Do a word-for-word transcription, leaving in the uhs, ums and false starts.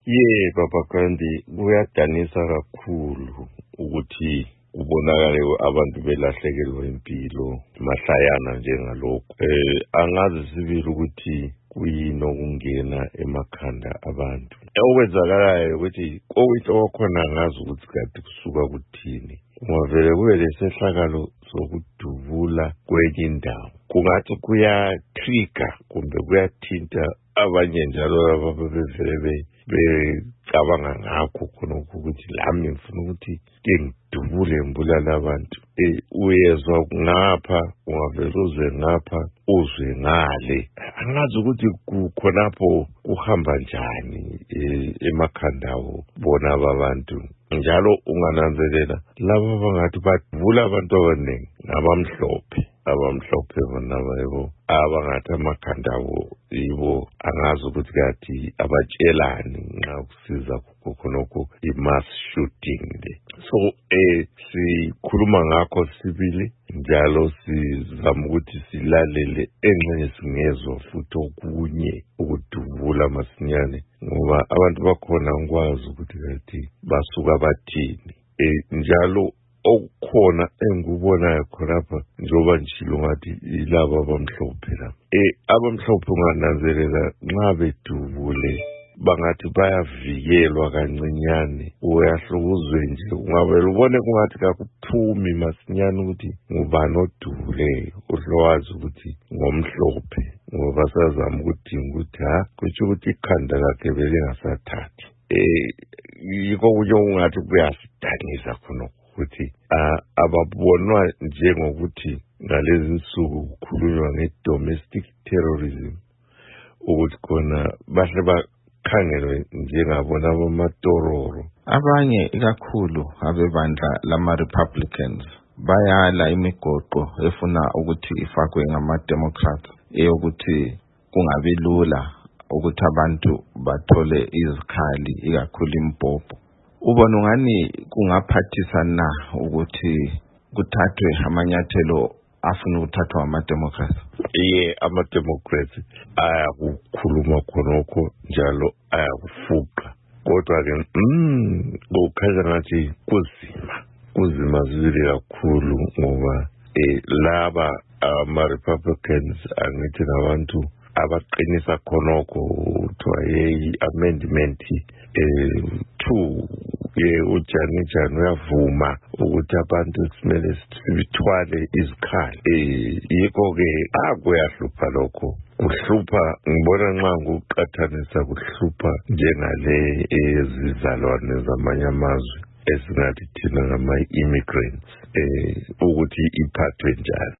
Ye Baba Kandi kuyadanisa kakhulu ukuthi kubonakale abantu belahlekelwa impilo mahlayana njengalokho. Eh angazi sibili ukuthi kuyini okungena emakhanda abantu. Okwenzakalayo ukuthi konke okhona ngazi ukuthi kade kusuka kuthini. Kungavele kube lesehlakalo sokudubula kwenye indawo. Kungathi kuya trigger kumbe kuyathinta abanye njalo ababevele becabanga ngakho khonokho ukuthi lami ngifuna ukuthi ke ngidubule ngibulala abantu. Eh uyezwa ngapha ungavele uzwe ngapha uzwe ngale. Angazi ukuthi kukhonapho kuhamba njani emakhandawo bona ababantu. Njalo ungananzelela laba bangathi badubula abantu abaningi ngabamhlophe. Abamhlophe bona bayebo abangathi amakhanda abo yibo angazi ukuthi kathi abatshelani nxa kusiza khonokho i-mass shooting le. So eh sikhuluma ngakho sibili njalo sizama ukuthi silalele engxenye singezwa futhi okunye ukudubula masinyane ngoba abantu bakhona ngikwazi ukuthi kathi basuka bathini. Eh njalo okukhona engikubonayo khonapha njengoba njilo ngathi ilaba abamhlophe la. Eh abamhlophe ungananzelela nxa bedubule bangathi bayavikelwa kancinyane. Uyahlukuzwe nje ungavele ubone kungathi kakuphumi masinyane ukuthi ngubani odubuleyo uhlwazi ukuthi ngomhlophe ngoba sazama ukudinga ukuthi ha kutsho ukuthi ikhanda lakhe belingasathathi. Eh yikho kunye ungathi kuyasidanisa khonokho ukuthi ababonwa njengokuthi ngalezi nsuku kukhulunywa nge-domestic terrorism ukuthi khona bahle bakhangelwe njengabona abamatororo. Abanye ikakhulu abebandla lama-Republicans bayala imigoqo efuna ukuthi ifakwe ngama-Democrats eyokuthi kungabi lula ukuthi abantu bathole izikhali ikakhulu impopo. Ubona ungani kungaphathisa na ukuthi kuthathwe amanyathelo afuna ukuthathwa ama-Democrats? Ye ama-Democrats ayakukhuluma khonokho njalo ayakufuqa kodwa ke mm kukhanya ngathi kuzima kuzima zibili kakhulu ngoba eh laba ama-Republicans angithi nabantu abaqinisa khonokho kuthiwa ye amendment eh two ye ujani jani uyavuma ukuthi abantu kumele sibithwale izikhali. Eh yikho ke akuyahlupha lokho kuhlupha ngibona nxa ngokuqathanisa kuhlupha njengale ezizalwane zamanye amazwe esingathi thina ngama-immigrants eh ukuthi iphathwe njani.